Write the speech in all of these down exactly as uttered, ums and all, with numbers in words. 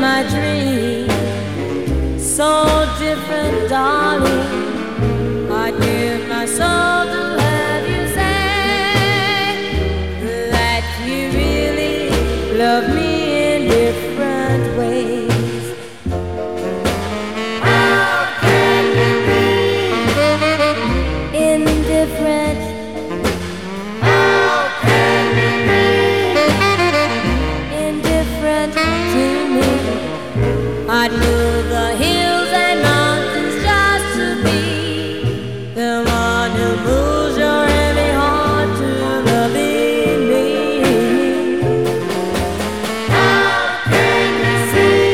my dream. So different, darling. I'd give my soul to have you say that you really love me in different ways. How can you be indifferent? How can you be indifferent to me? I'd move the hills and mountains just to be the one who moves your heavy heart to loving me. How can you see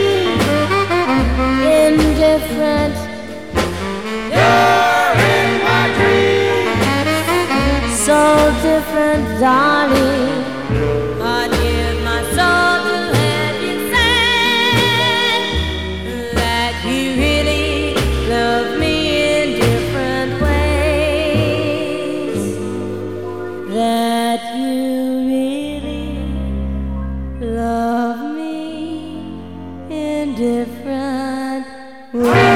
indifferent? You're in my dreams. So different, darling. I'd give my soul to have you say that you really love me in different ways. That you really love me in different ways.